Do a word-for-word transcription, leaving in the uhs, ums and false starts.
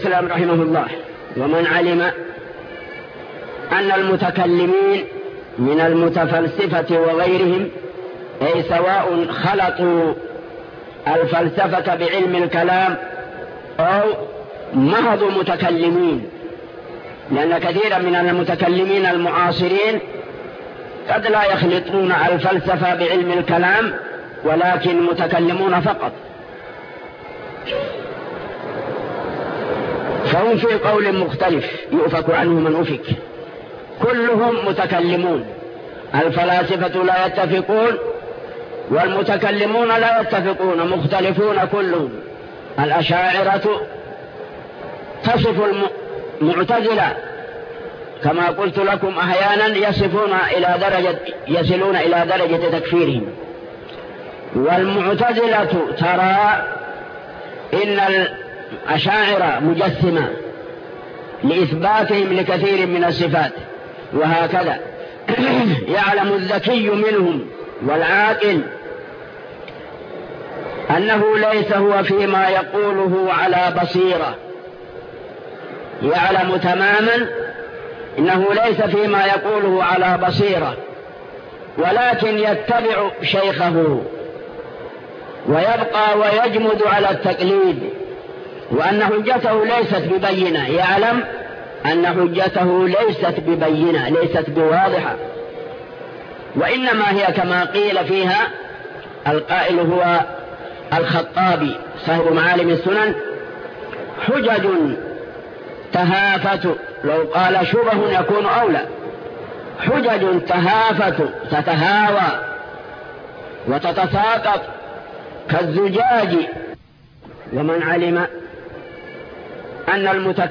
السلام رحمه الله: ومن علم أن المتكلمين من المتفلسفة وغيرهم أي سواء خلطوا الفلسفة بعلم الكلام أو محض متكلمين، لأن كثيرا من المتكلمين المعاصرين قد لا يخلطون الفلسفة بعلم الكلام ولكن متكلمون فقط، فهم في قول مختلف يؤفك عنه من أفك. كلهم متكلمون، الفلاسفة لا يتفقون والمتكلمون لا يتفقون، مختلفون كلهم. الأشاعرة تصف المعتزلة كما قلت لكم أحيانا يصفون إلى درجة يصلون إلى درجة تكفيرهم، والمعتزلة ترى إن الأشاعرة مجسمة لإثباتهم لكثير من الصفات، وهكذا. يعلم الذكي منهم والعاقل أنه ليس هو فيما يقوله على بصيرة، يعلم تماما إنه ليس فيما يقوله على بصيرة، ولكن يتبع شيخه ويبقى ويجمد على التقليد، وأن حجته ليست ببينة، يعلم أن حجته ليست ببينة، ليست بواضحة، وإنما هي كما قيل فيها، القائل هو الخطابي صاحب معالم السنن: حجج تهافت، لو قال شبه يكون أولى، حجج تهافت تتهاوى وتتساقط كالزجاج. ومن علم أن المتكلم